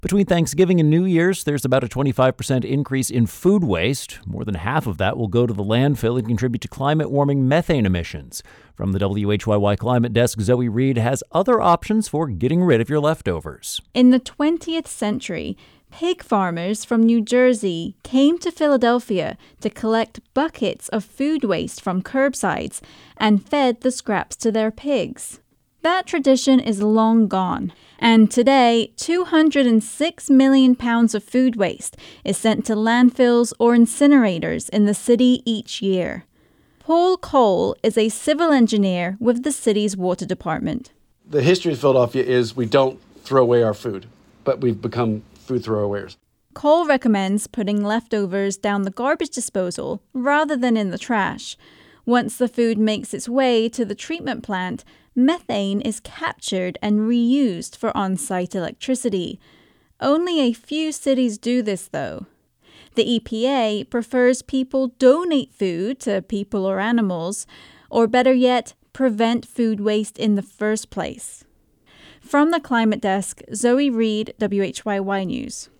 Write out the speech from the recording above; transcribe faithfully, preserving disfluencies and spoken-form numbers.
Between Thanksgiving and New Year's, there's about a twenty-five percent increase in food waste. More than half of that will go to the landfill and contribute to climate-warming methane emissions. From the W H Y Y Climate Desk, Zoe Reed has other options for getting rid of your leftovers. In the twentieth century, pig farmers from New Jersey came to Philadelphia to collect buckets of food waste from curbsides and fed the scraps to their pigs. That tradition is long gone, and today two hundred six million pounds of food waste is sent to landfills or incinerators in the city each year. Paul Cole is a civil engineer with the city's water department. The history of Philadelphia is we don't throw away our food, but we've become food throwawayers. Cole recommends putting leftovers down the garbage disposal rather than in the trash. Once the food makes its way to the treatment plant, methane is captured and reused for on-site electricity. Only a few cities do this, though. The E P A prefers people donate food to people or animals, or better yet, prevent food waste in the first place. From the Climate Desk, Zoe Reed, W H Y Y News.